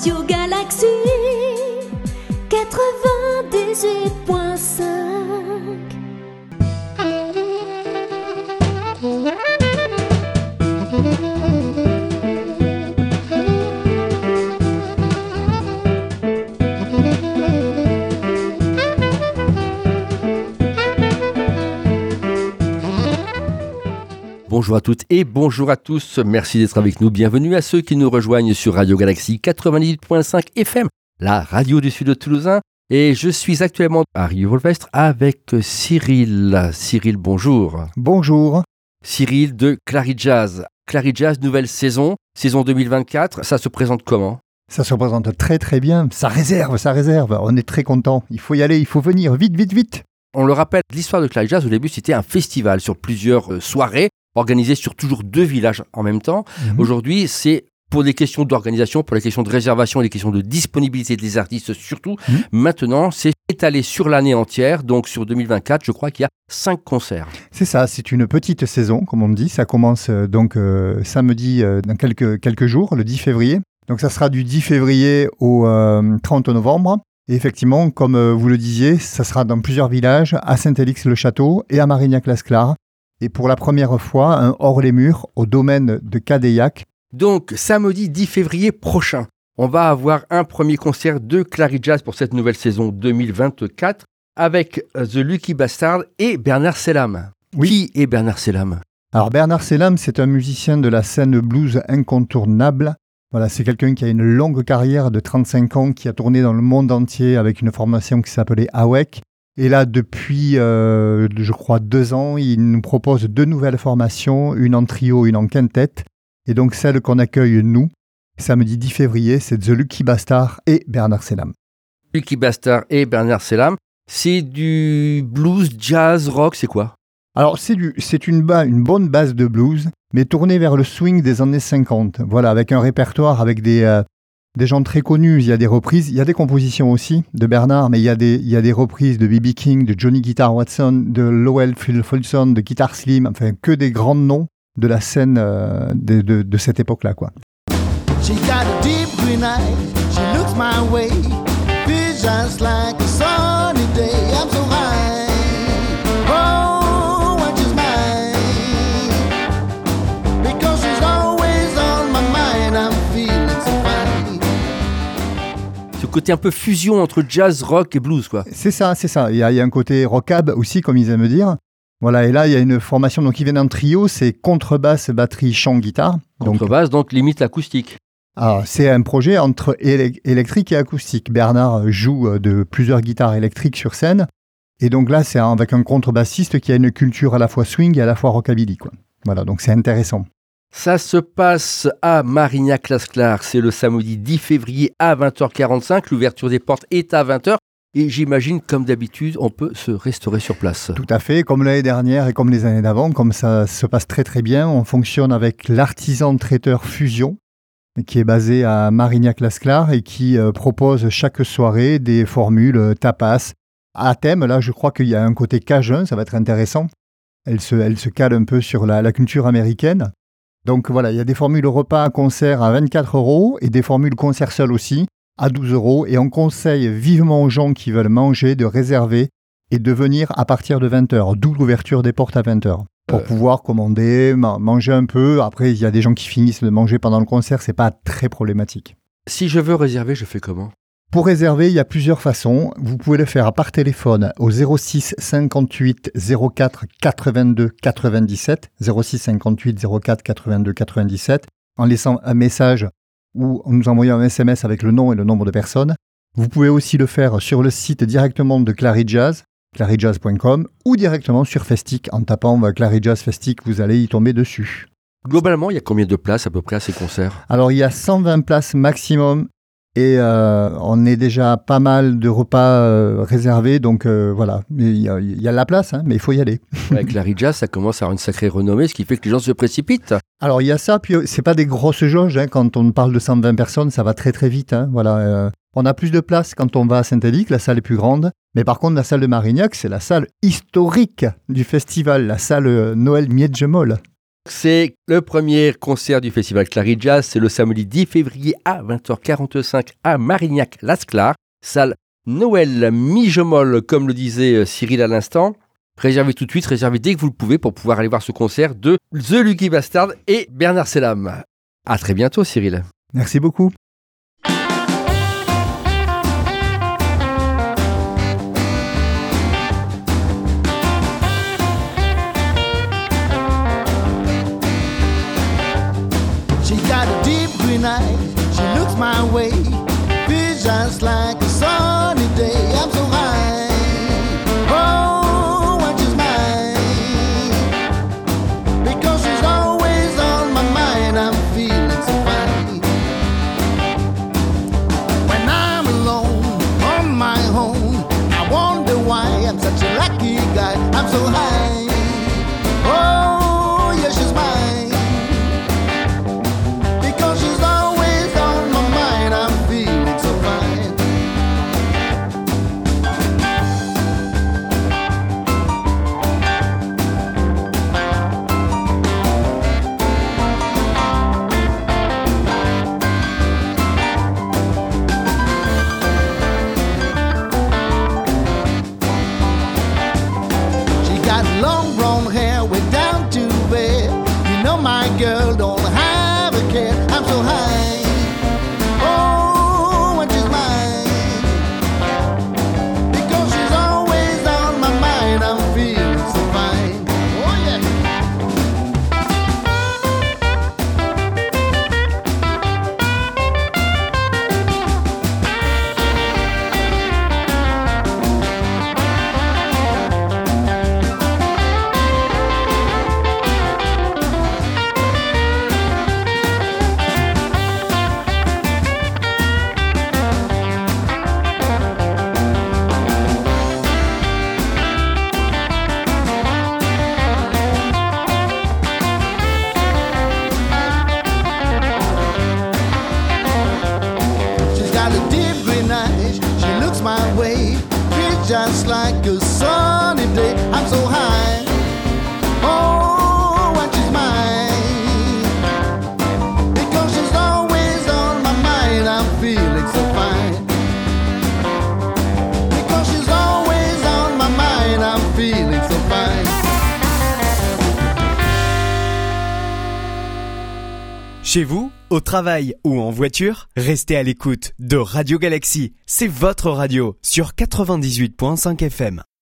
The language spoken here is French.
Radio Galaxy 98.5. Bonjour à toutes et bonjour à tous, merci d'être avec nous, bienvenue à ceux qui nous rejoignent sur Radio Galaxy 98.5 FM, la radio du sud de Toulousain, et je suis actuellement à Rieux-Volvestre avec Cyril. Cyril, bonjour. Bonjour. Cyril de Clary Jazz. Clary Jazz, nouvelle saison 2024, ça se présente comment ? Ça se présente très très bien, ça réserve, on est très content, il faut y aller, il faut venir, vite. On le rappelle, l'histoire de Clary Jazz, au début, c'était un festival sur plusieurs soirées, organisé sur toujours 2 villages en même temps. Aujourd'hui, c'est pour des questions d'organisation, pour les questions de réservation et les questions de disponibilité des artistes surtout. Maintenant, c'est étalé sur l'année entière. Donc, sur 2024, je crois qu'il y a 5 concerts. C'est ça, c'est une petite saison, comme on dit. Ça commence donc samedi dans quelques jours, le 10 février. Donc, ça sera du 10 février au 30 novembre. Et effectivement, comme vous le disiez, ça sera dans plusieurs villages, à Saint-Élix-le-Château et à Marignac-las-Clares. Et pour la première fois, un hors-les-murs au domaine de Cadéac. Donc, samedi 10 février prochain, on va avoir un premier concert de Clary Jazz pour cette nouvelle saison 2024 avec The Lucky Bastard et Bernard Selam. Oui. Qui est Bernard Selam ? Alors, Bernard Selam, c'est un musicien de la scène blues incontournable. Voilà, c'est quelqu'un qui a une longue carrière de 35 ans, qui a tourné dans le monde entier avec une formation qui s'appelait AWEC. Et là, depuis, je crois, 2 ans, il nous propose 2 nouvelles formations, une en trio, une en quintette. Et donc, celle qu'on accueille, nous, samedi 10 février, c'est The Lucky Bastard et Bernard Selam. Lucky Bastard et Bernard Selam, c'est du blues, jazz, rock, c'est quoi ? Alors, c'est une bonne base de blues, mais tournée vers le swing des années 50. Voilà, avec un répertoire, avec des gens très connus. Il y a des reprises, il y a des compositions aussi de Bernard, mais il y a des reprises de B.B. King, de Johnny Guitar Watson, de Lowell Fulson, de Guitar Slim, enfin que des grands noms de la scène de cette époque-là, quoi. She got a deep green eye, she looks my way, feels just like a sunny day. I'm so high, oh, what is mine? Because she's always on my mind, I'm feeling so fine. Ce côté un peu fusion entre jazz, rock et blues, quoi. C'est ça. Il y a un côté rockab aussi, comme ils aiment dire. Voilà, et là, il y a une formation donc, qui vient en trio, c'est contrebasse, batterie, chant, guitare. Contrebasse, donc limite l'acoustique. Alors, c'est un projet entre électrique et acoustique. Bernard joue de plusieurs guitares électriques sur scène. Et donc là, c'est avec un contrebassiste qui a une culture à la fois swing et à la fois rockabilly, quoi. Voilà, donc c'est intéressant. Ça se passe à Marignac-las-Clares, c'est le samedi 10 février à 20h45. L'ouverture des portes est à 20h. Et j'imagine, comme d'habitude, on peut se restaurer sur place. Tout à fait, comme l'année dernière et comme les années d'avant, comme ça se passe très très bien. On fonctionne avec l'artisan traiteur Fusion, qui est basé à Marignac-las-Clares et qui propose chaque soirée des formules tapas à thème. Là, je crois qu'il y a un côté cajun, ça va être intéressant. Elle se cale un peu sur la culture américaine. Donc voilà, il y a des formules repas à concert à 24 € et des formules concert seul aussi à 12 €. Et on conseille vivement aux gens qui veulent manger de réserver et de venir à partir de 20h, d'où l'ouverture des portes à 20h. Pour pouvoir commander, manger un peu. Après, il y a des gens qui finissent de manger pendant le concert, c'est pas très problématique. Si je veux réserver, je fais comment ? Pour réserver, il y a plusieurs façons. Vous pouvez le faire par téléphone au 06 58 04 82 97, 06 58 04 82 97, en laissant un message ou en nous envoyant un SMS avec le nom et le nombre de personnes. Vous pouvez aussi le faire sur le site directement de Clary Jazz, claryjazz.com, ou directement sur Festic. En tapant Clary Jazz Festic, vous allez y tomber dessus. Globalement, il y a combien de places à peu près à ces concerts ? Alors, il y a 120 places maximum et on est déjà pas mal de repas réservés. Donc, voilà, il y a la place, hein, mais il faut y aller. Avec Clary Jazz, ça commence à avoir une sacrée renommée, ce qui fait que les gens se précipitent. Alors, il y a ça, puis c'est pas des grosses jauges. Hein, quand on parle de 120 personnes, ça va très très vite. Hein, voilà, on a plus de place quand on va à Saint-Élix, la salle est plus grande. Mais par contre, la salle de Marignac, c'est la salle historique du festival, la salle Noël Miedjemol. C'est le premier concert du festival Clary Jazz. C'est le samedi 10 février à 20h45 à Marignac-Lasclar. Salle Noël Migemol, comme le disait Cyril à l'instant. Réservez tout de suite, réservez dès que vous le pouvez pour pouvoir aller voir ce concert de The Lucky Bastard et Bernard Selam. À très bientôt, Cyril. Merci beaucoup. She got a deep green eye, she looks my way, feels just like a sunny day. I'm so high, oh, when she's mine, because she's always on my mind. I'm feeling so fine. When I'm alone, on my own, I wonder why I'm such a lucky guy. I'm so high, oh, yeah, she's mine. Girl, don't have a care. I'm so high, oh, when she's mine, because she's always on my mind. I'm feeling so fine, oh yeah. Just like a sunny day, I'm so high, oh, when she's mine, because she's always on my mind. I'm feeling so fine, because she's always on my mind. I'm feeling so fine. Chez vous, au travail ou en voiture, restez à l'écoute de Radio Galaxy. C'est votre radio sur 98.5 FM.